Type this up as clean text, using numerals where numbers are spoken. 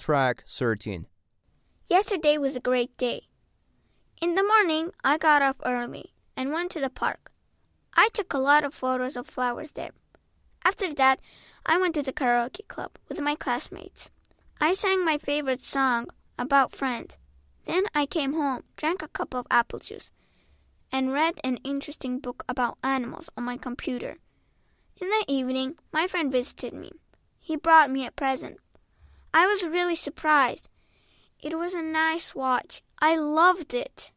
Track 13. Yesterday was a great day. In the morning, I got up early and went to the park. I took a lot of photos of flowers there. After that, I went to the karaoke club with my classmates. I sang my favorite song about friends. Then I came home, drank a cup of apple juice, and read an interesting book about animals on my computer. In the evening, my friend visited me. He brought me a present. I was really surprised. It was a nice watch. I loved it.